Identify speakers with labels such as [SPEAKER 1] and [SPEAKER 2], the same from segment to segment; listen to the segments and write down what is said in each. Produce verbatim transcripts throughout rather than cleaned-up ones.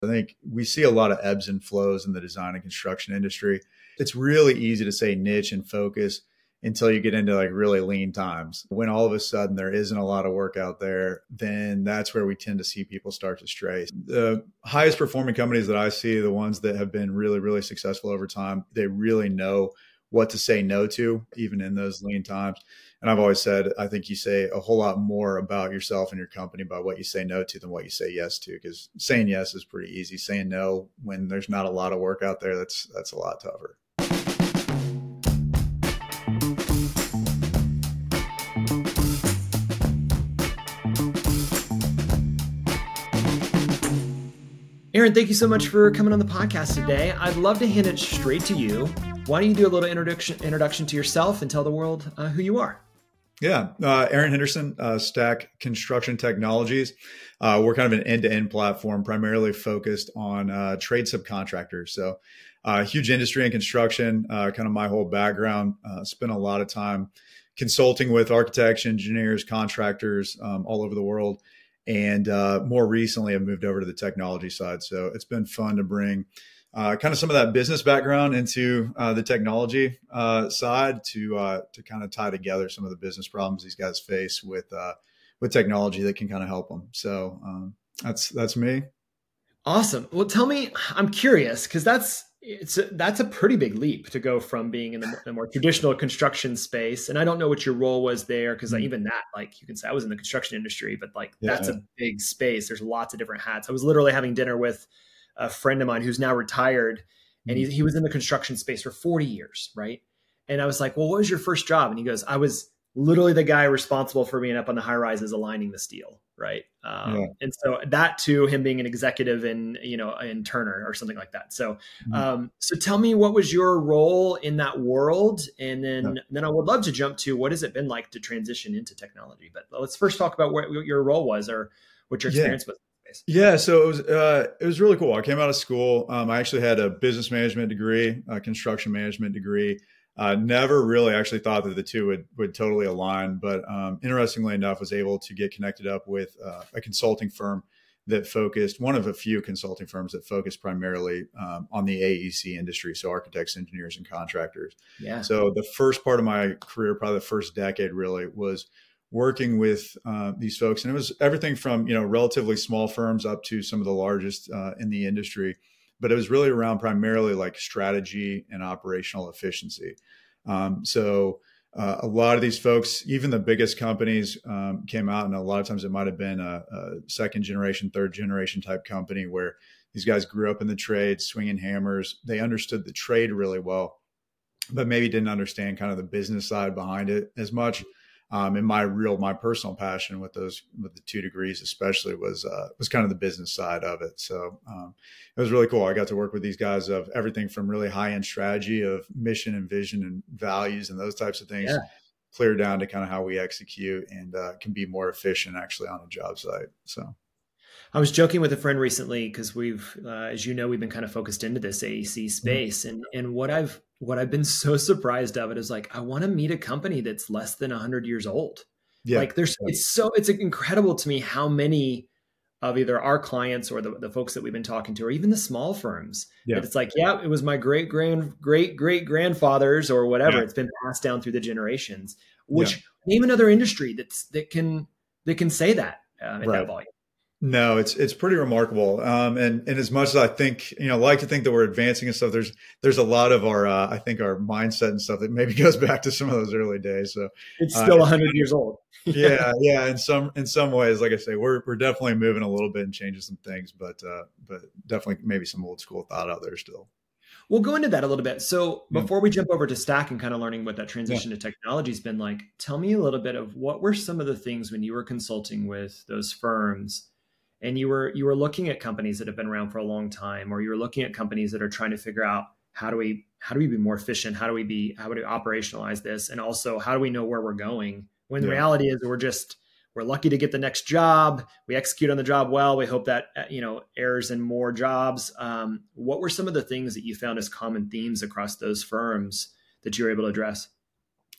[SPEAKER 1] I think we see a lot of ebbs and flows in the design and construction industry. It's really easy to say niche and focus until you get into like really lean times. When all of a sudden there isn't a lot of work out there, then that's where we tend to see people start to stray. The highest performing companies that I see, the ones that have been really, really successful over time, they really know what to say no to, even in those lean times. And I've always said, I think you say a whole lot more about yourself and your company by what you say no to than what you say yes to, because saying yes is pretty easy. Saying no when there's not a lot of work out there, that's that's a lot tougher.
[SPEAKER 2] Aaron, thank you so much for coming on the podcast today. I'd love to hand it straight to you. Why don't you do a little introduction introduction to yourself and tell the world uh, who you are?
[SPEAKER 1] Yeah, uh, Aaron Henderson, uh, Stack Construction Technologies. Uh, we're kind of an end-to-end platform, primarily focused on uh, trade subcontractors. So, uh, huge industry in construction. Uh, kind of my whole background. Uh, spent a lot of time consulting with architects, engineers, contractors um, all over the world. And uh, more recently, I've moved over to the technology side. So it's been fun to bring uh, kind of some of that business background into uh, the technology uh, side to uh, to kind of tie together some of the business problems these guys face with uh, with technology that can kind of help them. So um, that's that's me.
[SPEAKER 2] Awesome. Well, tell me, I'm curious because that's it's a, that's a pretty big leap to go from being in the, the more traditional construction space. And I don't know what your role was there because mm-hmm. even that, like you can say, I was in the construction industry, but like yeah. that's a big space. There's lots of different hats. I was literally having dinner with a friend of mine who's now retired, and he he was in the construction space for forty years, right? And I was like, "Well, what was your first job?" And he goes, "I was literally the guy responsible for being up on the high rises aligning the steel." Right. Um, yeah. And so that to him being an executive in, you know, in Turner or something like that. So, mm-hmm. um, so tell me, what was your role in that world? And then, yeah. then I would love to jump to what has it been like to transition into technology, but let's first talk about what your role was or what your experience
[SPEAKER 1] yeah.
[SPEAKER 2] was.
[SPEAKER 1] Yeah. So it was, uh, it was really cool. I came out of school. Um, I actually had a business management degree, a construction management degree. Uh, never really actually thought that the two would, would totally align, but um, interestingly enough, was able to get connected up with uh, a consulting firm that focused, one of a few consulting firms that focused primarily um, on the A E C industry. So architects, engineers, and contractors.
[SPEAKER 2] Yeah.
[SPEAKER 1] So the first part of my career, probably the first decade really, was working with uh, these folks. And it was everything from, you know, relatively small firms up to some of the largest uh, in the industry. But it was really around primarily like strategy and operational efficiency. Um, so uh, a lot of these folks, even the biggest companies um, came out, and a lot of times it might have been a, a second generation, third generation type company where these guys grew up in the trade, swinging hammers. They understood the trade really well, but maybe didn't understand kind of the business side behind it as much. Um, and my real, my personal passion with those, with the two degrees, especially was, uh, was kind of the business side of it. So, um, it was really cool. I got to work with these guys of everything from really high end strategy of mission and vision and values and those types of things,
[SPEAKER 2] yeah.
[SPEAKER 1] clear down to kind of how we execute and, uh, can be more efficient actually on a job site. So.
[SPEAKER 2] I was joking with a friend recently because we've, uh, as you know, we've been kind of focused into this A E C space, mm-hmm. and and what I've what I've been so surprised of it is like I want to meet a company that's less than a hundred years old. Yeah. Like there's, yeah. it's so it's incredible to me how many of either our clients or the, the folks that we've been talking to, or even the small firms, yeah. that it's like, yeah, it was my great grand great great grandfathers or whatever. Yeah. It's been passed down through the generations. Which yeah. name another industry that's that can that can say that uh, at
[SPEAKER 1] right.
[SPEAKER 2] that volume.
[SPEAKER 1] No, it's it's pretty remarkable. Um, and and as much as I think, you know, like to think that we're advancing and stuff, there's there's a lot of our uh, I think our mindset and stuff that maybe goes back to some of those early days. So
[SPEAKER 2] it's still a uh, hundred years old.
[SPEAKER 1] yeah, yeah. In some in some ways, like I say, we're we're definitely moving a little bit and changing some things, but uh, but definitely maybe some old school thought out there still.
[SPEAKER 2] We'll go into that a little bit. So before yeah. we jump over to Stack and kind of learning what that transition yeah. to technology has been like, tell me a little bit of what were some of the things when you were consulting with those firms. And you were you were looking at companies that have been around for a long time, or you were looking at companies that are trying to figure out how do we how do we be more efficient? How do we be how do we operationalize this? And also, how do we know where we're going? When the yeah. reality is we're just we're lucky to get the next job. We execute on the job well. We hope that you know errors in more jobs. Um, what were some of the things that you found as common themes across those firms that you were able to address?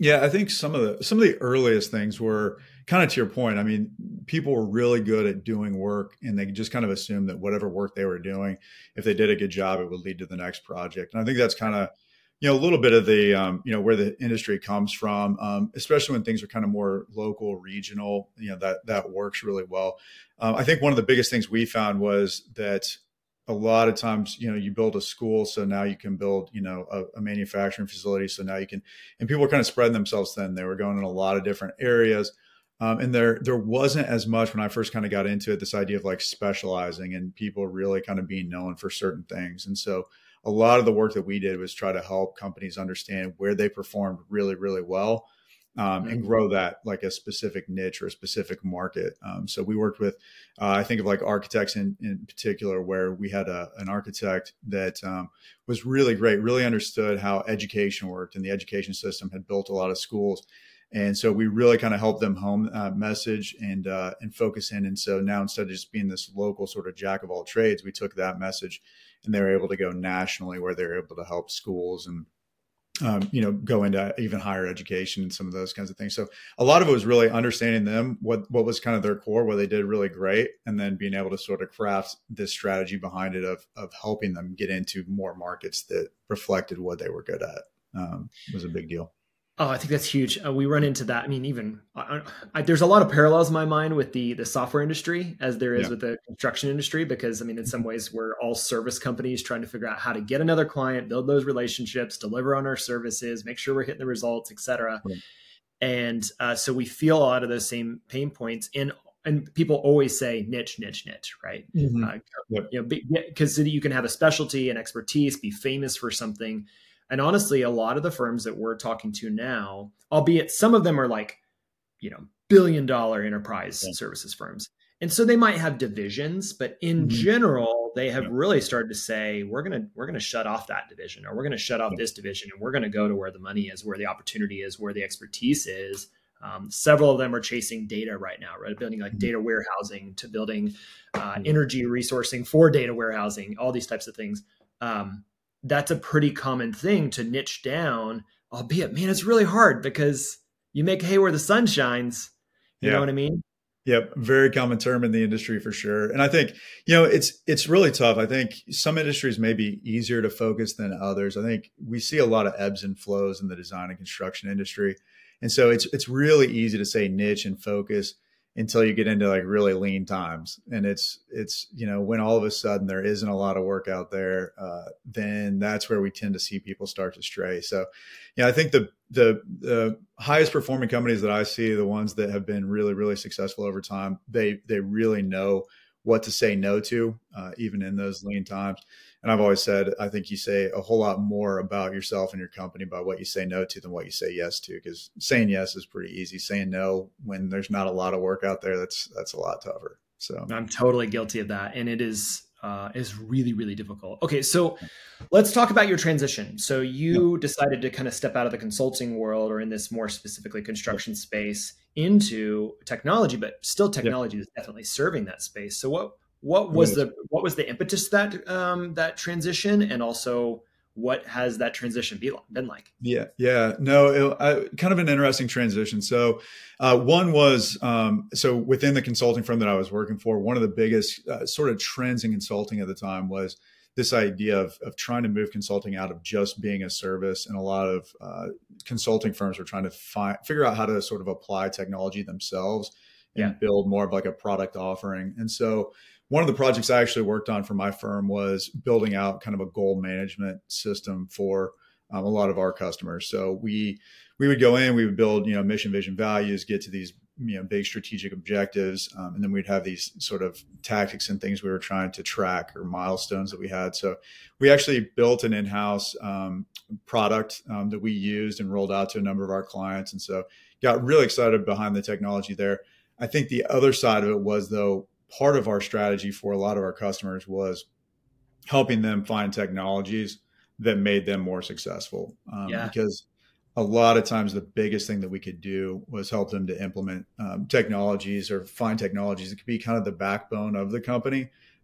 [SPEAKER 1] Yeah, I think some of the some of the earliest things were kind of to your point. I mean, people were really good at doing work, and they just kind of assumed that whatever work they were doing, if they did a good job, it would lead to the next project. And I think that's kind of, you know, a little bit of the um, you know, where the industry comes from, um, especially when things are kind of more local, regional. You know, that that works really well. Um, I think one of the biggest things we found was that a lot of times, you know, you build a school, so now you can build, you know, a, a manufacturing facility. So now you can, and people were kind of spreading themselves thin. They were going in a lot of different areas. Um, and there, there wasn't as much when I first kind of got into it, this idea of like specializing and people really kind of being known for certain things. And so a lot of the work that we did was try to help companies understand where they performed really, really well. Um, and grow that like a specific niche or a specific market. Um, so we worked with, uh, I think of like architects in, in particular, where we had a, an architect that um, was really great, really understood how education worked, and the education system had built a lot of schools. And so we really kind of helped them home uh, message and uh, and focus in. And so now, instead of just being this local sort of jack of all trades, we took that message and they were able to go nationally, where they were able to help schools and Um, you know, go into even higher education and some of those kinds of things. So a lot of it was really understanding them, what what was kind of their core, what they did really great, and then being able to sort of craft this strategy behind it of of helping them get into more markets that reflected what they were good at. Um, was a big deal.
[SPEAKER 2] Oh, I think that's huge. Uh, we run into that. I mean, even I, I, there's a lot of parallels in my mind with the the software industry as there is yeah. with the construction industry, because I mean, in some ways, we're all service companies trying to figure out how to get another client, build those relationships, deliver on our services, make sure we're hitting the results, et cetera. Right. And uh, so we feel a lot of those same pain points. And and people always say niche, niche, niche, right? Mm-hmm. Uh, yep. You know, because you can have a specialty and expertise, be famous for something. And honestly, a lot of the firms that we're talking to now, albeit some of them are like, you know, billion dollar enterprise yeah. services firms. And so they might have divisions, but in mm-hmm. general, they have yeah. really started to say, we're going to, we're going to shut off that division, or we're going to shut off yeah. this division, and we're going to go to where the money is, where the opportunity is, where the expertise is. Um, several of them are chasing data right now, right? Building like mm-hmm. data warehousing to building uh, mm-hmm. energy resourcing for data warehousing, all these types of things. Um, that's a pretty common thing to niche down, albeit, man, it's really hard because you make hay where the sun shines. You yeah. know what I mean?
[SPEAKER 1] Yep. Very common term in the industry for sure. And I think, you know, it's, it's really tough. I think some industries may be easier to focus than others. I think we see a lot of ebbs and flows in the design and construction industry. And so it's, it's really easy to say niche and focus until you get into like really lean times. And it's, it's, you know, when all of a sudden there isn't a lot of work out there, uh, then that's where we tend to see people start to stray. So, yeah, I think the, the, the highest performing companies that I see, the ones that have been really, really successful over time, they, they really know what to say no to, uh, even in those lean times. And I've always said, I think you say a whole lot more about yourself and your company by what you say no to than what you say yes to, because saying yes is pretty easy. Saying no when there's not a lot of work out there, that's that's a lot tougher. So
[SPEAKER 2] I'm totally guilty of that. And it is uh, is really, really difficult. Okay, so let's talk about your transition. So you yeah. decided to kind of step out of the consulting world, or in this more specifically construction space, into technology, but still technology yeah. is definitely serving that space. So what What was the what was the impetus that um, that transition, and also what has that transition be, been like?
[SPEAKER 1] Yeah, yeah, no, it, I, kind of an interesting transition. So, uh, one was um, so within the consulting firm that I was working for, one of the biggest uh, sort of trends in consulting at the time was this idea of of trying to move consulting out of just being a service, and a lot of uh, consulting firms were trying to find figure out how to sort of apply technology themselves and yeah. build more of like a product offering, and so. One of the projects I actually worked on for my firm was building out kind of a goal management system for um, a lot of our customers. So we we would go in, we would build, you know, mission, vision, values, get to these, you know, big strategic objectives, um, and then we'd have these sort of tactics and things we were trying to track, or milestones that we had. So we actually built an in-house um, product um, that we used and rolled out to a number of our clients, and so got really excited behind the technology there. I think the other side of it was, though, part of our strategy for a lot of our customers was helping them find technologies that made them more successful. Um, yeah. Because a lot of times the biggest thing that we could do was help them to implement um, technologies, or find technologies that could be kind of the backbone of the company,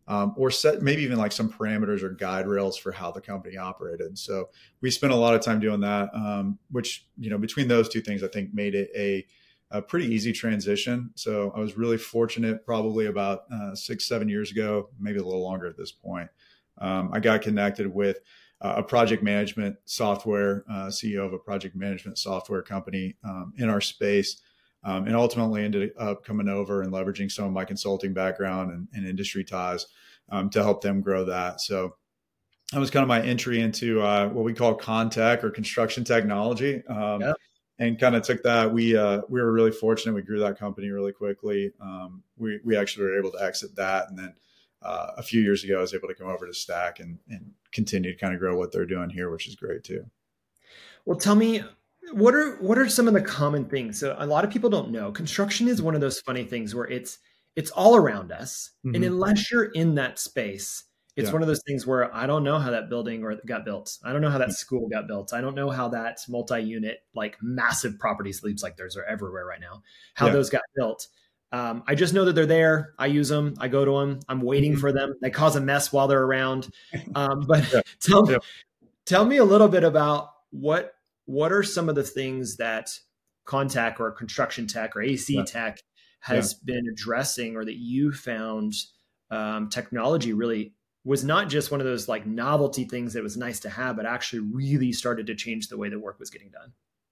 [SPEAKER 1] um, or set maybe even like some parameters or guide rails for how the company operated. So we spent a lot of time doing that, um, which, you know, between those two things, I think made it a, a pretty easy transition. So I was really fortunate probably about uh, six, seven years ago, maybe a little longer at this point. Um, I got connected with uh, a project management software, uh, C E O of a project management software company um, in our space, um, and ultimately ended up coming over and leveraging some of my consulting background and, and industry ties um, to help them grow that. So that was kind of my entry into uh, what we call Contech or construction technology. Um,
[SPEAKER 2] Yeah.
[SPEAKER 1] And kind of took that. We uh, we were really fortunate. We grew that company really quickly. Um, we we actually were able to exit that, and then uh, a few years ago, I was able to come over to Stack and and continue to kind of grow what they're doing here, which is great too.
[SPEAKER 2] Well, tell me, what are what are some of the common things? So a lot of people don't know. Construction is one of those funny things where it's it's all around us, mm-hmm. and unless you're in that space, it's yeah. one of those things where I don't know how that building or got built. I don't know how that school got built. I don't know how that multi-unit, like massive property sleeps like theirs are everywhere right now, how yeah. those got built. Um, I just know that they're there. I use them. I go to them. I'm waiting mm-hmm. for them. They cause a mess while they're around. Um, but yeah. tell me, yeah. tell me a little bit about what, what are some of the things that Contech or construction tech or A C yeah. tech has yeah. been addressing, or that you found um, technology really was not just one of those like novelty things that was nice to have, but actually really started to change the way the work was getting done?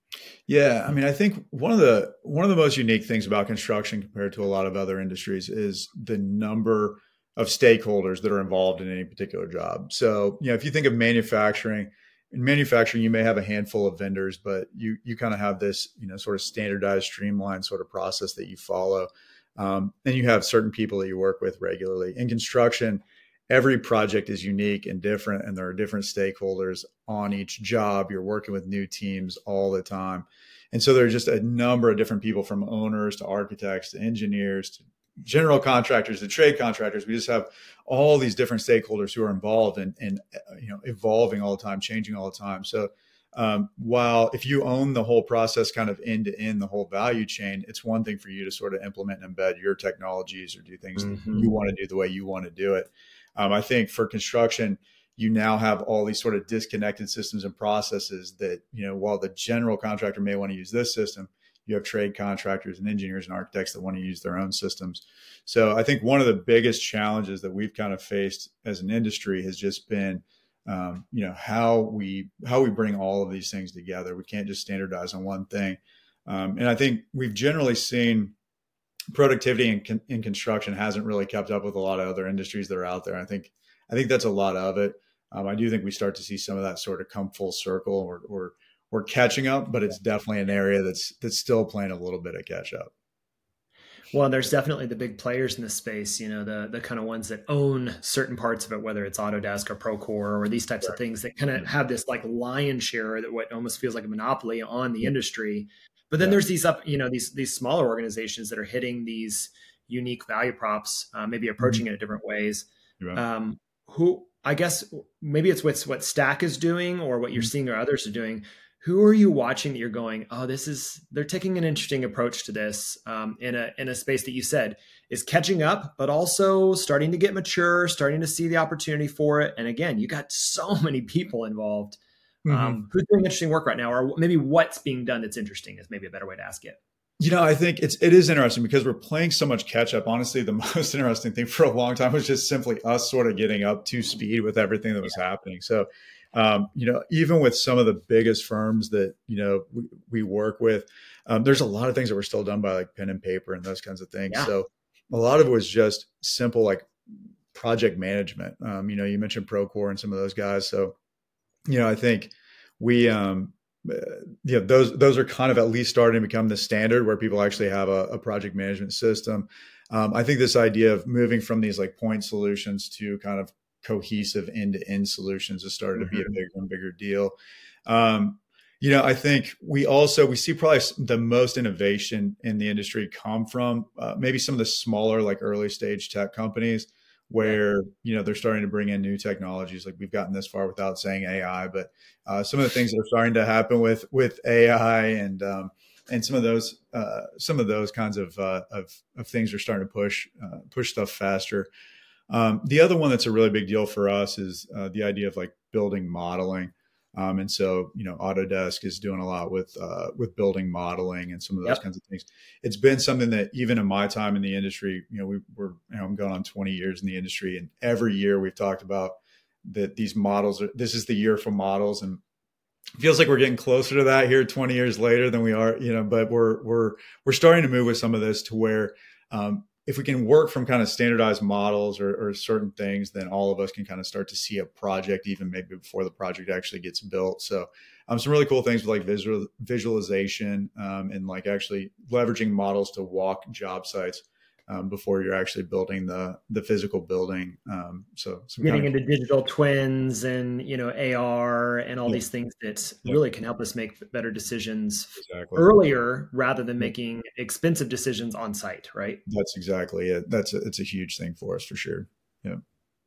[SPEAKER 1] Yeah. I mean, I think one of the, one of the most unique things about construction compared to a lot of other industries is the number of stakeholders that are involved in any particular job. So, you know, if you think of manufacturing, in manufacturing, you may have a handful of vendors, but you, you kind of have this, you know, sort of standardized, streamlined sort of process that you follow. Um, and you have certain people that you work with regularly. In construction, every project is unique and different, and there are different stakeholders on each job. You're working with new teams all the time. And so there's just a number of different people, from owners to architects to engineers to general contractors to trade contractors. We just have all these different stakeholders who are involved and, and you know, evolving all the time, changing all the time. So um, while if you own the whole process kind of end to end, the whole value chain, it's one thing for you to sort of implement and embed your technologies or do things mm-hmm. that you want to do the way you want to do it. Um, I think for construction, you now have all these sort of disconnected systems and processes that, you know, while the general contractor may want to use this system, you have trade contractors and engineers and architects that want to use their own systems. So I think one of the biggest challenges that we've kind of faced as an industry has just been, um, you know, how we how we bring all of these things together. We can't just standardize on one thing. Um, and I think we've generally seen productivity in, con- in construction hasn't really kept up with a lot of other industries that are out there. I think, I think that's a lot of it. Um, I do think we start to see some of that sort of come full circle, or, or, or catching up, but it's definitely an area that's, that's still playing a little bit of catch up.
[SPEAKER 2] Well, there's definitely the big players in this space, you know, the the kind of ones that own certain parts of it, whether it's Autodesk or Procore or these types right. of things that kind of have this like lion share, that what almost feels like a monopoly on the industry. But then yeah. there's these up, you know, these these smaller organizations that are hitting these unique value props, uh, maybe approaching mm-hmm. it in different ways. Right. Um, who I guess maybe it's what's what Stack is doing, or what you're mm-hmm. seeing or others are doing. Who are you watching that you're going, oh, this is they're taking an interesting approach to this um, in a in a space that you said is catching up, but also starting to get mature, starting to see the opportunity for it. And again, you got so many people involved. Mm-hmm. Um, who's doing interesting work right now, or maybe what's being done that's interesting is maybe a better way to ask it.
[SPEAKER 1] You know, I think it's, it is interesting because we're playing so much catch up. Honestly, the most interesting thing for a long time was just simply us sort of getting up to speed with everything that was yeah. happening. So, um, you know, even with some of the biggest firms that, you know, we, we work with, um, there's a lot of things that were still done by like pen and paper and those kinds of things. Yeah. So a lot of it was just simple, like project management. Um, you know, you mentioned Procore and some of those guys. So, you know, I think we, um, uh, you know, those, those are kind of at least starting to become the standard where people actually have a, a project management system. Um, I think this idea of moving from these like point solutions to kind of cohesive end-to-end solutions has started mm-hmm. to be a bigger and bigger deal. Um, you know, I think we also, we see probably the most innovation in the industry come from uh, maybe some of the smaller, like early stage tech companies, where, you know, they're starting to bring in new technologies. Like we've gotten this far without saying A I, but uh, some of the things that are starting to happen with, with A I and, um, and some of those, uh, some of those kinds of, uh, of, of things are starting to push, uh, push stuff faster. Um, the other one that's a really big deal for us is uh, the idea of like building modeling. Um, and so, you know, Autodesk is doing a lot with uh, with building modeling and some of those
[SPEAKER 2] Yep.
[SPEAKER 1] kinds of things. It's been something that even in my time in the industry, you know, we were, you know, I'm going on twenty years in the industry, and every year we've talked about that these models are, this is the year for models, and it feels like we're getting closer to that here twenty years later than we are, you know, but we're, we're, we're starting to move with some of this to where, um, if we can work from kind of standardized models or, or certain things, then all of us can kind of start to see a project even maybe before the project actually gets built. So um, some really cool things with like visual visualization um, and like actually leveraging models to walk job sites um, before you're actually building the the physical building. Um, so some
[SPEAKER 2] Getting
[SPEAKER 1] kind of
[SPEAKER 2] into digital twins and, you know, A R and all
[SPEAKER 1] yeah,
[SPEAKER 2] these things that
[SPEAKER 1] yeah,
[SPEAKER 2] really can help us make better decisions
[SPEAKER 1] exactly.
[SPEAKER 2] earlier rather than
[SPEAKER 1] Yeah,
[SPEAKER 2] making expensive decisions on site, right?
[SPEAKER 1] that's exactly it. That's a, it's a huge thing for us for sure. Yeah.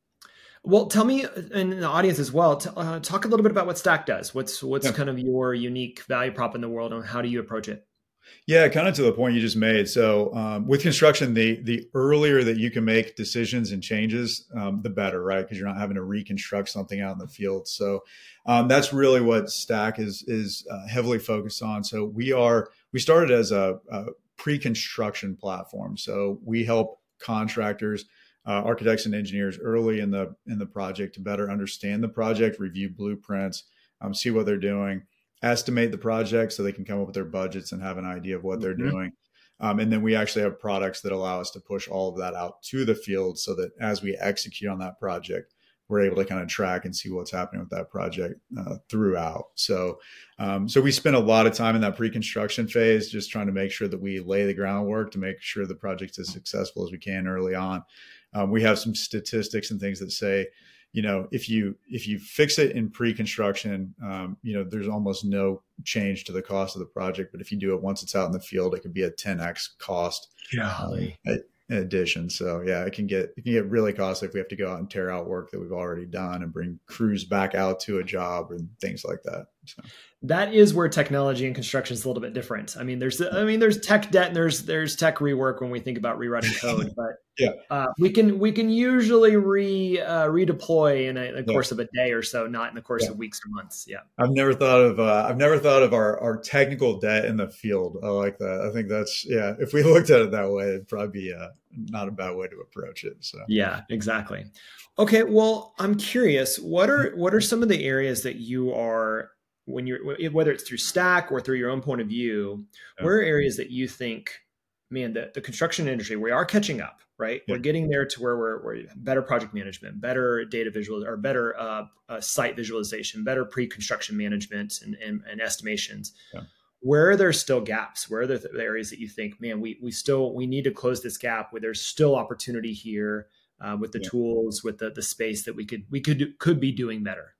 [SPEAKER 2] Well, tell me, and the audience as well, t- uh, talk a little bit about what Stack does. What's what's
[SPEAKER 1] Yeah.
[SPEAKER 2] kind of your unique value prop in the world, and how do you approach it?
[SPEAKER 1] Yeah, kind of to the point you just made. So um, with construction, the the earlier that you can make decisions and changes, um, the better, right? Because you're not having to reconstruct something out in the field. So um, that's really what Stack is is uh, heavily focused on. So we are we started as a, a pre-construction platform. So we help contractors, uh, architects, and engineers early in the in the project to better understand the project, review blueprints, um, see what they're doing, estimate the project so they can come up with their budgets and have an idea of what they're
[SPEAKER 2] Mhm.
[SPEAKER 1] doing. Um, and then we actually have products that allow us to push all of that out to the field so that as we execute on that project, we're able to kind of track and see what's happening with that project uh, throughout. So, um, so we spend a lot of time in that pre-construction phase, just trying to make sure that we lay the groundwork to make sure the project's as successful as we can early on. Um, we have some statistics and things that say, you know, if you if you fix it in pre-construction, um, you know, there's almost no change to the cost of the project. But if you do it once it's out in the field, it could be a ten x cost um,
[SPEAKER 2] Golly.
[SPEAKER 1] in addition. So yeah, it can get it can get really costly if we have to go out and tear out work that we've already done and bring crews back out to a job and things like that. So.
[SPEAKER 2] That is where technology and construction is a little bit different. I mean, there's I mean, there's tech debt and there's there's tech rework when we think about rewriting code, but
[SPEAKER 1] Yeah.
[SPEAKER 2] uh, we can we can usually re uh, redeploy in a, the
[SPEAKER 1] Yeah.
[SPEAKER 2] course of a day or so, not in the course
[SPEAKER 1] Yeah.
[SPEAKER 2] of weeks or months. Yeah.
[SPEAKER 1] I've never thought of uh, I've never thought of our, our technical debt in the field. I like that. I think that's yeah. If we looked at it that way, it'd probably be uh, not a bad way to approach it. So
[SPEAKER 2] Yeah, exactly. Okay, well, I'm curious, what are what are some of the areas that you are when you're whether it's through Stack or through your own point of view,
[SPEAKER 1] yeah,
[SPEAKER 2] what are areas that you think, man, the, the construction industry, we are catching up, right?
[SPEAKER 1] yeah,
[SPEAKER 2] We're getting there to where we're, we're better project management, better data visual or better uh, uh, site visualization, better pre-construction management and, and, and estimations.
[SPEAKER 1] yeah.
[SPEAKER 2] Where are there still gaps? Where are the areas that you think, man, we we still we need to close this gap where there's still opportunity here uh, with the
[SPEAKER 1] Yeah.
[SPEAKER 2] tools, with the the space that we could we could could be doing better?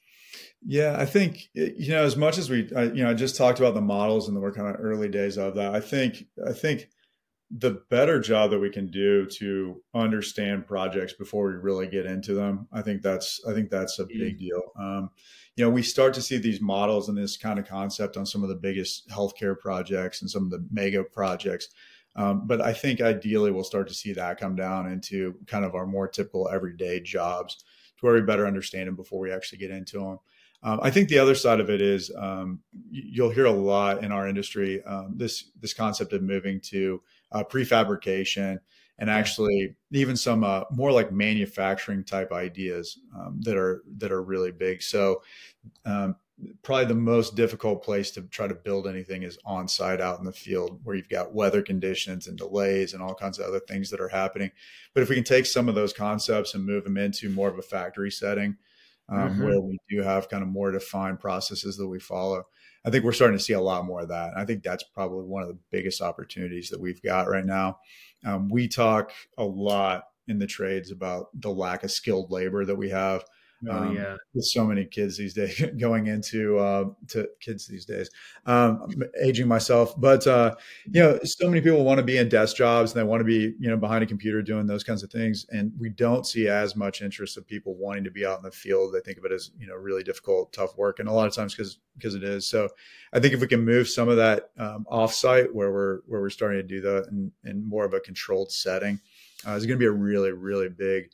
[SPEAKER 1] Yeah, I think you know as much as we, I, you know, I just talked about the models and the we're kind of early days of that. I think I think the better job that we can do to understand projects before we really get into them, I think that's I think that's a big deal. Um, you know, we start to see these models and this kind of concept on some of the biggest healthcare projects and some of the mega projects. Um, but I think ideally we'll start to see that come down into kind of our more typical everyday jobs to where we better understand them before we actually get into them. Um, I think the other side of it is um, you'll hear a lot in our industry um, this this concept of moving to uh, prefabrication and actually even some uh, more like manufacturing type ideas um, that are that are really big. So um, probably the most difficult place to try to build anything is on site out in the field where you've got weather conditions and delays and all kinds of other things that are happening. But if we can take some of those concepts and move them into more of a factory setting, um,
[SPEAKER 2] Mm-hmm.
[SPEAKER 1] where we do have kind of more defined processes that we follow. I think we're starting to see a lot more of that. And I think that's probably one of the biggest opportunities that we've got right now. Um, we talk a lot in the trades about the lack of skilled labor that we have.
[SPEAKER 2] Oh
[SPEAKER 1] Um,
[SPEAKER 2] yeah.
[SPEAKER 1] with so many kids these days going into uh, to kids these days, um, I'm aging myself, but uh, you know, so many people want to be in desk jobs and they want to be, you know, behind a computer doing those kinds of things. And we don't see as much interest of people wanting to be out in the field. They think of it as, you know, really difficult, tough work. And a lot of times because, because it is. So I think if we can move some of that um, offsite where we're, where we're starting to do that in, in more of a controlled setting, uh, is going to be a really, really big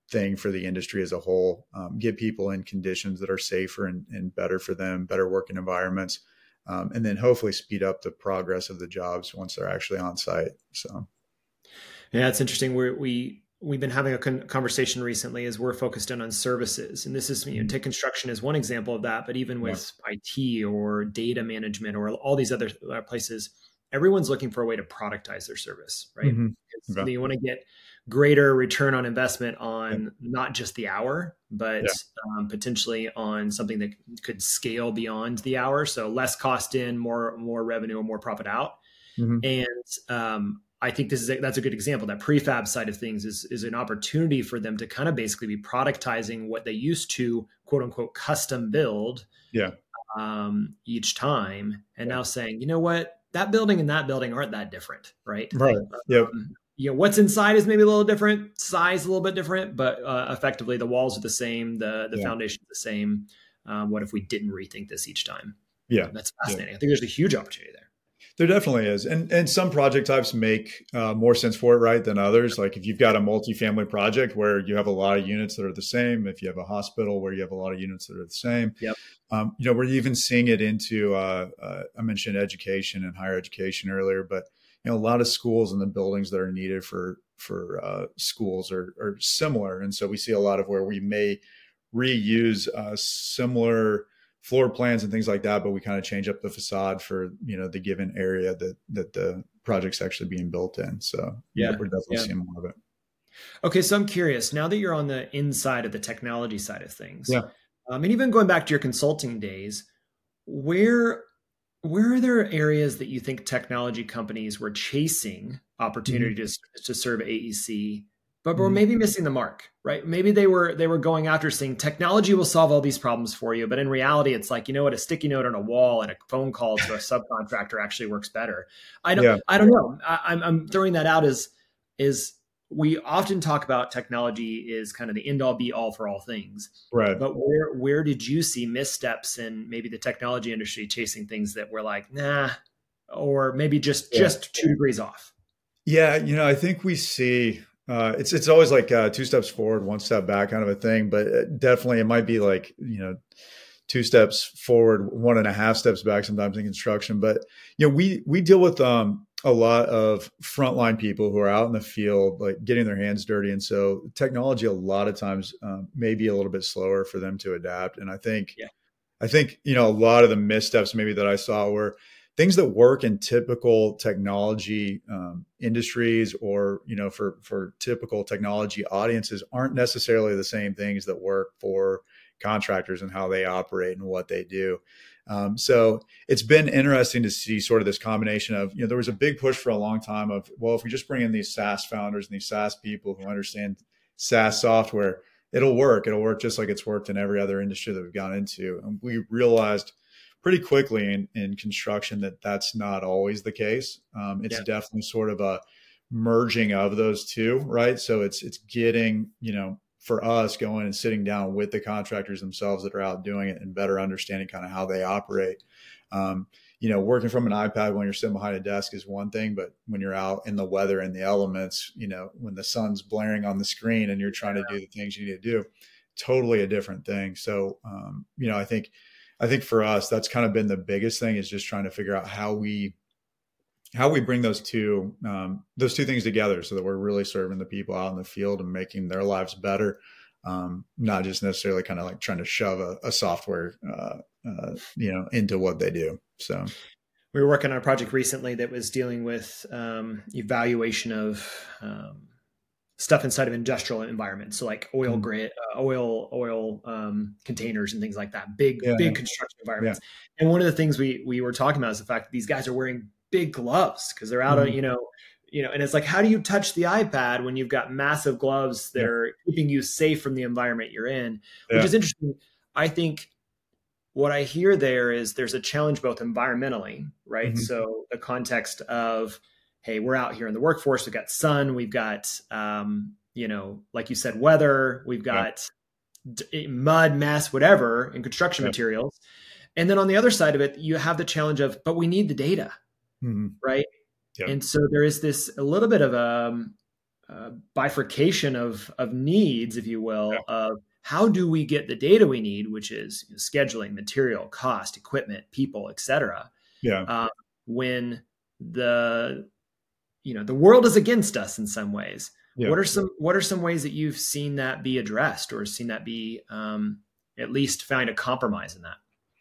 [SPEAKER 1] thing for the industry as a whole. Um, get people in conditions that are safer and, and better for them, better working environments, um, and then hopefully speed up the progress of the jobs once they're actually on site. So,
[SPEAKER 2] yeah, it's interesting. We're, we we've been having a con- conversation recently as we're focused in on services, and this is, you know, take construction as one example of that, but even with yeah. I T or data management or all these other places, everyone's looking for a way to productize their service, right? Mm-hmm. Okay. You want to get greater return on investment on yeah. not just the hour, but yeah. um, potentially on something that could scale beyond the hour. So less cost in, more more revenue, or more profit out. Mm-hmm. And um, I think this is a, that's a good example. That prefab side of things is is an opportunity for them to kind of basically be productizing what they used to quote unquote custom build.
[SPEAKER 1] Yeah.
[SPEAKER 2] Um, each time, and yeah. now saying, you know what, that building and that building aren't that different, right?
[SPEAKER 1] Right. Yep.
[SPEAKER 2] Um, you know, what's inside is maybe a little different, size a little bit different, but uh, effectively the walls are the same, the the yeah. foundation is the same. Um, what if we didn't rethink this each time?
[SPEAKER 1] Yeah,
[SPEAKER 2] that's fascinating. Yeah. I think there's a huge opportunity there.
[SPEAKER 1] There definitely is, and and some project types make uh, more sense for it, right, than others. Like if you've got a multifamily project where you have a lot of units that are the same, if you have a hospital where you have a lot of units that are the same,
[SPEAKER 2] yep.
[SPEAKER 1] um, you know, we're even seeing it into. Uh, uh, I mentioned education and higher education earlier, but you know, a lot of schools and the buildings that are needed for for uh, schools are, are similar, and so we see a lot of where we may reuse uh, similar floor plans and things like that, but we kind of change up the facade for, you know, the given area that that the project's actually being built in. So
[SPEAKER 2] yeah,
[SPEAKER 1] we're definitely
[SPEAKER 2] yeah.
[SPEAKER 1] seeing more of it.
[SPEAKER 2] Okay, so I'm curious now that you're on the inside of the technology side of things,
[SPEAKER 1] yeah,
[SPEAKER 2] um, and even going back to your consulting days, where where are there areas that you think technology companies were chasing opportunities mm-hmm. to, to serve A E C, but we're maybe missing the mark, right? Maybe they were they were going after saying technology will solve all these problems for you, but in reality, it's like, you know what, a sticky note on a wall and a phone call to a subcontractor actually works better. I don't, yeah. I don't know. I, I'm I'm throwing that out as is we often talk about technology is kind of the end all be all for all things,
[SPEAKER 1] right?
[SPEAKER 2] But where where did you see missteps in maybe the technology industry chasing things that were like nah, or maybe just yeah. just two degrees off?
[SPEAKER 1] Yeah, you know, I think we see. Uh, it's it's always like uh, two steps forward, one step back kind of a thing, but definitely it might be like, you know, two steps forward, one and a half steps back sometimes in construction. But, you know, we we deal with um, a lot of frontline people who are out in the field, like getting their hands dirty. And so technology a lot of times um, may be a little bit slower for them to adapt. And I think,
[SPEAKER 2] yeah.
[SPEAKER 1] I think, you know, a lot of the missteps maybe that I saw were things that work in typical technology um, industries or, you know, for, for typical technology audiences aren't necessarily the same things that work for contractors and how they operate and what they do. Um, so it's been interesting to see sort of this combination of, you know, there was a big push for a long time of, well, if we just bring in these SaaS founders and these SaaS people who understand SaaS software, it'll work. It'll work just like it's worked in every other industry that we've gone into. And we realized pretty quickly in, in construction that that's not always the case. Um, it's yeah. definitely sort of a merging of those two, right? So it's it's getting, you know, for us going and sitting down with the contractors themselves that are out doing it and better understanding kind of how they operate. Um, you know, working from an iPad when you're sitting behind a desk is one thing, but when you're out in the weather and the elements, you know, when the sun's blaring on the screen and you're trying to do the things you need to do, totally a different thing. So, um, you know, I think I think for us, that's kind of been the biggest thing is just trying to figure out how we how we bring those two um, those two things together so that we're really serving the people out in the field and making their lives better, um, not just necessarily kind of like trying to shove a, a software uh, uh, you know into what they do. So
[SPEAKER 2] we were working on a project recently that was dealing with um, evaluation of um, stuff inside of industrial environments. So like oil mm-hmm. grid, uh, oil, oil um, containers and things like that, big, yeah, big yeah. construction environments. Yeah. And one of the things we, we were talking about is the fact that these guys are wearing big gloves because they're out mm-hmm. of, you know, you know, and it's like, how do you touch the iPad when you've got massive gloves that yeah. are keeping you safe from the environment you're in, which yeah. is interesting. I think what I hear there is there's a challenge both environmentally, right? Mm-hmm. So the context of, hey, we're out here in the workforce. We've got sun. We've got, um, you know, like you said, weather. We've got yeah. d- mud, mess, whatever, in construction yeah. materials. And then on the other side of it, you have the challenge of, but we need the data, mm-hmm. right? Yeah. And so there is this a little bit of a, uh, bifurcation of of needs, if you will, of how do we get the data we need, which is you know, scheduling, material, cost, equipment, people, et cetera.
[SPEAKER 1] Yeah.
[SPEAKER 2] Uh, when the you know the world is against us in some ways.
[SPEAKER 1] Yeah.
[SPEAKER 2] What are some What are some ways that you've seen that be addressed, or seen that be um, at least find a compromise in that?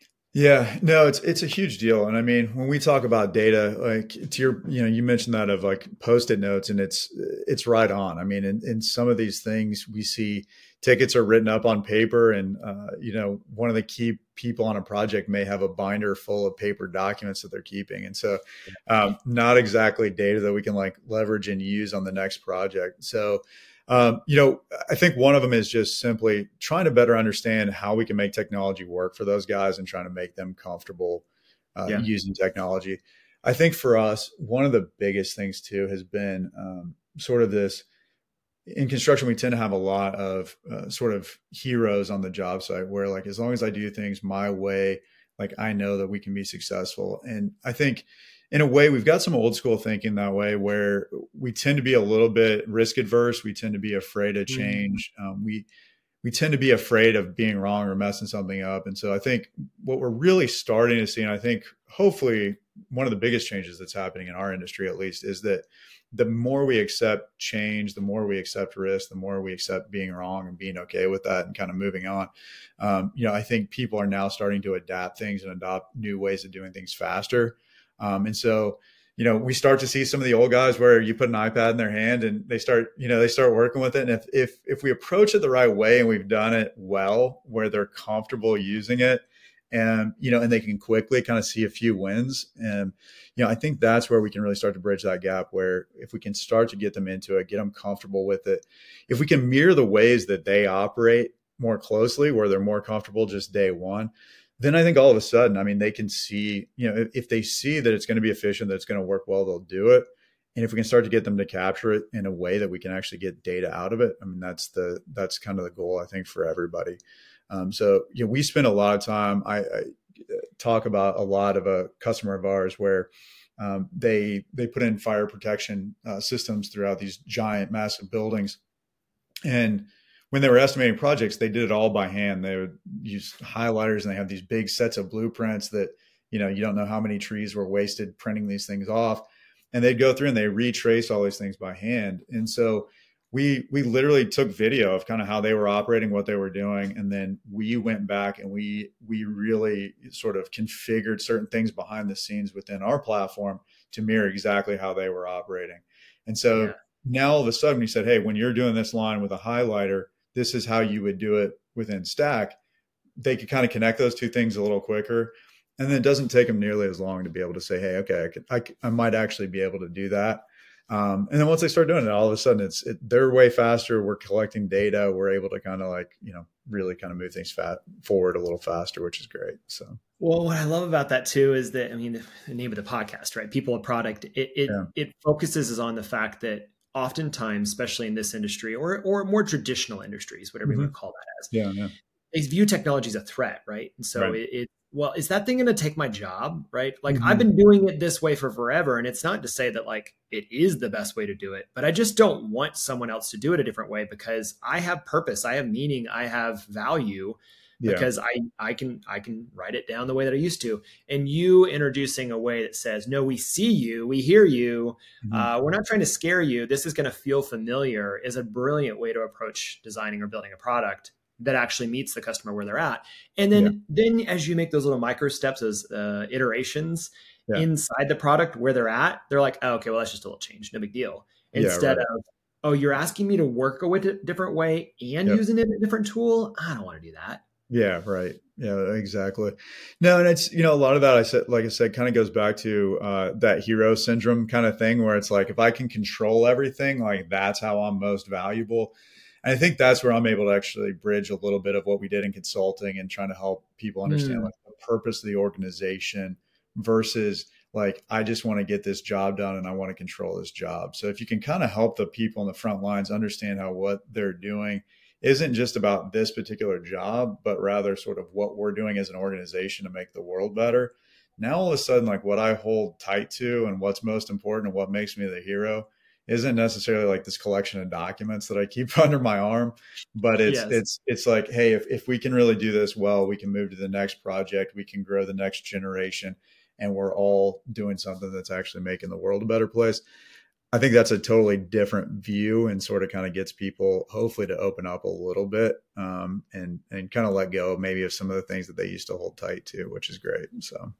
[SPEAKER 1] Yeah, no, it's it's a huge deal. And I mean, when we talk about data, like to your, you know, you mentioned that of like post-it notes, and it's it's right on. I mean, in, in some of these things, we see tickets are written up on paper, and uh, you know, one of the key people on a project may have a binder full of paper documents that they're keeping, and so um, not exactly data that we can like leverage and use on the next project. So. Um, you know, I think one of them is just simply trying to better understand how we can make technology work for those guys and trying to make them comfortable uh,
[SPEAKER 2] Yeah.
[SPEAKER 1] using technology. I think for us, one of the biggest things too has been um, sort of this in construction. We tend to have a lot of uh, sort of heroes on the job site where like, as long as I do things my way, like I know that we can be successful. And I think in a way, we've got some old school thinking that way where we tend to be a little bit risk adverse. We tend to be afraid of change. Mm-hmm. Um, we we tend to be afraid of being wrong or messing something up. And so I think what we're really starting to see, and I think hopefully one of the biggest changes that's happening in our industry, at least, is that the more we accept change, the more we accept risk, the more we accept being wrong and being okay with that and kind of moving on. Um, you know, I think people are now starting to adapt things and adopt new ways of doing things faster. Um, and so, you know, we start to see some of the old guys where you put an iPad in their hand and they start, you know, they start working with it. And if, if, if we approach it the right way and we've done it well, where they're comfortable using it and, you know, and they can quickly kind of see a few wins. And, you know, I think that's where we can really start to bridge that gap, where if we can start to get them into it, get them comfortable with it, if we can mirror the ways that they operate more closely, where they're more comfortable just day one, then I think all of a sudden, I mean, they can see, you know, if, if they see that it's going to be efficient, that it's going to work well, they'll do it. And if we can start to get them to capture it in a way that we can actually get data out of it, I mean, that's the, that's kind of the goal, I think, for everybody. Um, so, you know, we spend a lot of time, I, I talk about a lot of a customer of ours where um, they, they put in fire protection uh, systems throughout these giant, massive buildings. And when they were estimating projects, they did it all by hand. They would use highlighters and they have these big sets of blueprints that, you know, you don't know how many trees were wasted printing these things off. And they'd go through and they retrace all these things by hand. And so we, we literally took video of kind of how they were operating, what they were doing. And then we went back and we, we really sort of configured certain things behind the scenes within our platform to mirror exactly how they were operating. And so yeah. Now all of a sudden we said, hey, when you're doing this line with a highlighter, this is how you would do it within Stack. They could kind of connect those two things a little quicker. And then it doesn't take them nearly as long to be able to say, hey, okay, I, could, I, I might actually be able to do that. Um, and then once they start doing it, all of a sudden it's it, they're way faster. We're collecting data. We're able to kind of like, you know, really kind of move things fat forward a little faster, which is great. So,
[SPEAKER 2] well, what I love about that too is that, I mean, the, the name of the podcast, right? People, a product, it, it, yeah. it focuses on the fact that oftentimes, especially in this industry or or more traditional industries, whatever mm-hmm. you want to call that as,
[SPEAKER 1] yeah, yeah.
[SPEAKER 2] they view technology as a threat, right? And so right. it, it, well, is that thing going to take my job, right? Like mm-hmm. I've been doing it this way for forever, and it's not to say that like it is the best way to do it, but I just don't want someone else to do it a different way because I have purpose, I have meaning, I have value. Because yeah. I, I can I can write it down the way that I used to. And you introducing a way that says, no, we see you, we hear you. Mm-hmm. Uh, we're not trying to scare you. This is going to feel familiar is a brilliant way to approach designing or building a product that actually meets the customer where they're at. And then, yeah. then as you make those little micro steps, as uh, iterations yeah. inside the product where they're at, they're like, oh, okay, well, that's just a little change. No big deal. Instead yeah, right. of, oh, you're asking me to work with it a different way and yep. using a different tool. I don't want to do that.
[SPEAKER 1] Yeah, right. Yeah, exactly. No, and it's, you know, a lot of that I said, like I said, kind of goes back to uh, that hero syndrome kind of thing where it's like, if I can control everything, like that's how I'm most valuable. And I think that's where I'm able to actually bridge a little bit of what we did in consulting and trying to help people understand mm. like the purpose of the organization versus like, I just want to get this job done and I want to control this job. So if you can kind of help the people in the front lines understand how what they're doing isn't just about this particular job, but rather sort of what we're doing as an organization to make the world better. Now, all of a sudden, like what I hold tight to and what's most important and what makes me the hero isn't necessarily like this collection of documents that I keep under my arm, but it's, yes. it's, it's like, hey, if, if we can really do this well, we can move to the next project, we can grow the next generation, and we're all doing something that's actually making the world a better place. I think that's a totally different view, and sort of kind of gets people hopefully to open up a little bit, um, and, and kind of let go maybe of some of the things that they used to hold tight to, which is great. So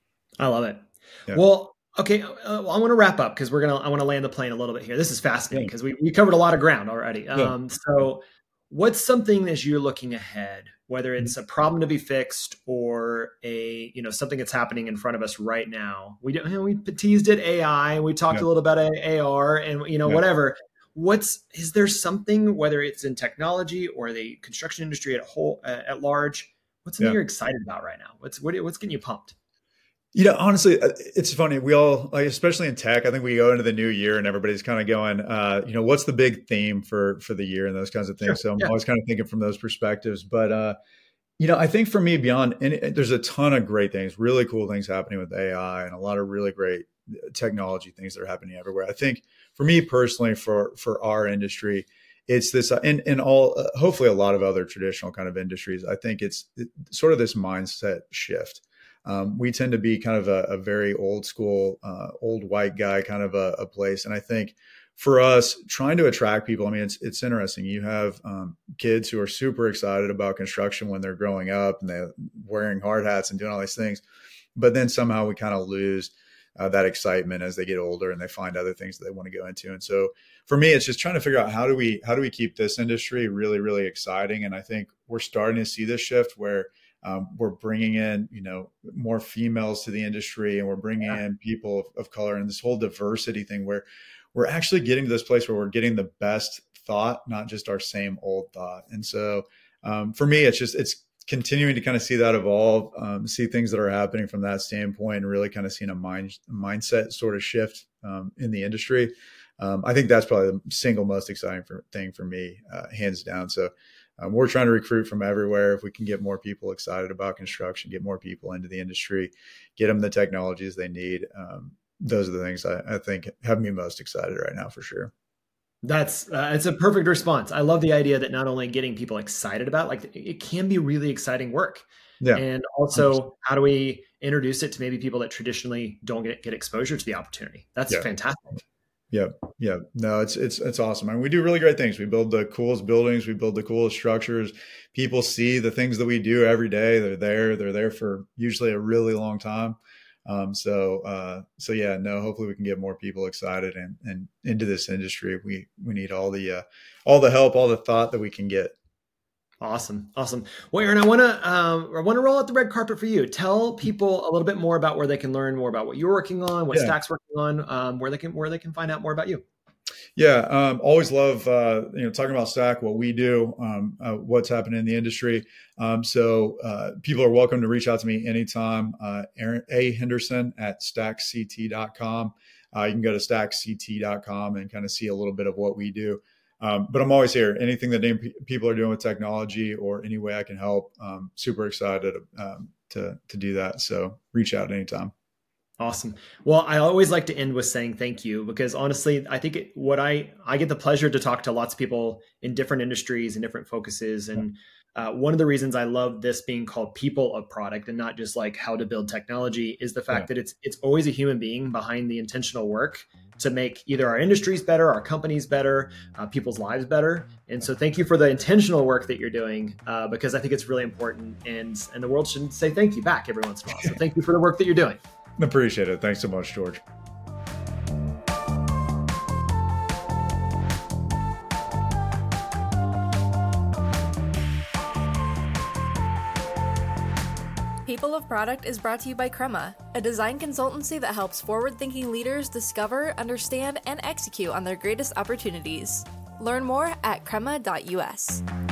[SPEAKER 2] I love it. Yeah. Well, okay. Uh, well, I want to wrap up because we're going to, I want to land the plane a little bit here. This is fascinating because yeah. we, we covered a lot of ground already. Um, yeah. So what's something as you're looking ahead, whether it's a problem to be fixed or a, you know, something that's happening in front of us right now? We don't, you know, we teased it A I, we talked yeah. a little about A R and, you know, yeah. whatever. What's, is there something, whether it's in technology or the construction industry at whole, uh, at large, what's something yeah. you're excited about right now? What's, what, what's getting you pumped?
[SPEAKER 1] You know, honestly, it's funny. We all, like, especially in tech, I think we go into the new year and everybody's kind of going, uh, you know, what's the big theme for for the year and those kinds of things. Sure. So I'm yeah. always kind of thinking from those perspectives. But, uh, you know, I think for me, beyond, and there's a ton of great things, really cool things happening with A I and a lot of really great technology things that are happening everywhere. I think for me personally, for for our industry, it's this, and, and all, uh, hopefully a lot of other traditional kind of industries, I think it's it, sort of this mindset shift. Um, we tend to be kind of a, a very old school, uh, old white guy kind of a, a place. And I think for us, trying to attract people, I mean, it's it's interesting. You have um, kids who are super excited about construction when they're growing up and they're wearing hard hats and doing all these things. But then somehow we kind of lose uh, that excitement as they get older and they find other things that they want to go into. And so for me, it's just trying to figure out how do we how do we keep this industry really, really exciting. And I think we're starting to see this shift where Um, we're bringing in, you know, more females to the industry, and we're bringing yeah. in people of, of color, and this whole diversity thing where we're actually getting to this place where we're getting the best thought, not just our same old thought. And so um, for me, it's just, it's continuing to kind of see that evolve, um, see things that are happening from that standpoint, and really kind of seeing a mind mindset sort of shift um, in the industry. Um, I think that's probably the single most exciting for, thing for me, uh, hands down. So Um, we're trying to recruit from everywhere. If we can get more people excited about construction, get more people into the industry, get them the technologies they need. Um, those are the things I, I think have me most excited right now for sure.
[SPEAKER 2] That's, uh, it's a perfect response. I love the idea that not only getting people excited about, like, it can be really exciting work. Yeah. And also one hundred percent. How do we introduce it to maybe people that traditionally don't get, get exposure to the opportunity? That's yeah. fantastic.
[SPEAKER 1] Yeah. Yeah. No, it's, it's, it's awesome. I mean, we do really great things. We build the coolest buildings. We build the coolest structures. People see the things that we do every day. They're there. They're there for usually a really long time. Um, so, uh, so yeah, no, hopefully we can get more people excited and, and into this industry. We, we need all the, uh, all the help, all the thought that we can get.
[SPEAKER 2] Awesome. Awesome. Well, Aaron, I want to, um, I want to roll out the red carpet for you. Tell people a little bit more about where they can learn more about what you're working on, what yeah. Stack's working on, um, where they can, where they can find out more about you.
[SPEAKER 1] Yeah. Um, always love, uh, you know, talking about Stack, what we do, um, uh, what's happening in the industry. Um, so, uh, people are welcome to reach out to me anytime. Uh, Aaron A. Henderson at stack c t dot com. Uh, you can go to stack c t dot com and kind of see a little bit of what we do. Um, but I'm always here. Anything that people are doing with technology or any way I can help, um, super excited um, to to do that. So reach out anytime.
[SPEAKER 2] Awesome. Well, I always like to end with saying thank you, because honestly, I think it, what I, I get the pleasure to talk to lots of people in different industries and different focuses. And uh, one of the reasons I love this being called People of Product and not just like how to build technology is the fact yeah. that it's, it's always a human being behind the intentional work to make either our industries better, our companies better, uh, people's lives better. And so thank you for the intentional work that you're doing, uh, because I think it's really important, and, and the world should say thank you back every once in a while. So thank you for the work that you're doing.
[SPEAKER 1] Appreciate it. Thanks so much, George.
[SPEAKER 3] People of Product is brought to you by Crema, a design consultancy that helps forward-thinking leaders discover, understand, and execute on their greatest opportunities. Learn more at crema dot u s.